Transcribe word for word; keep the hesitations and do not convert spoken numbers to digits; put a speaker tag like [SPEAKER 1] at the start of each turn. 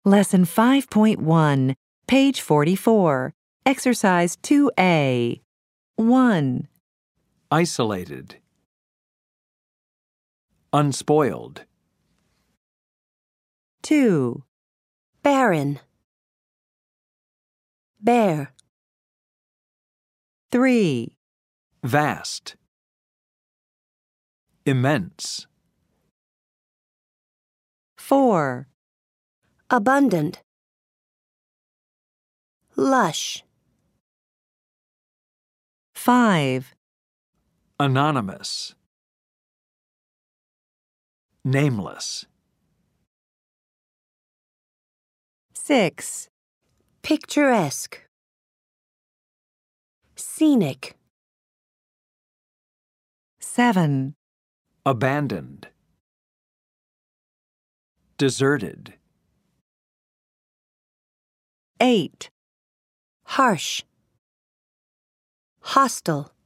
[SPEAKER 1] Lesson five point one, page forty-four, Exercise two A. one.
[SPEAKER 2] Isolated. Unspoiled.
[SPEAKER 1] two.
[SPEAKER 3] Barren. Bare.
[SPEAKER 1] three.
[SPEAKER 2] Vast. Immense.
[SPEAKER 1] four.
[SPEAKER 3] Abundant. Lush.
[SPEAKER 1] five.
[SPEAKER 2] Anonymous. Nameless.
[SPEAKER 1] six.
[SPEAKER 3] Picturesque. Scenic.
[SPEAKER 1] seven.
[SPEAKER 2] Abandoned. Deserted.
[SPEAKER 1] eight.
[SPEAKER 3] Harsh. Hostile.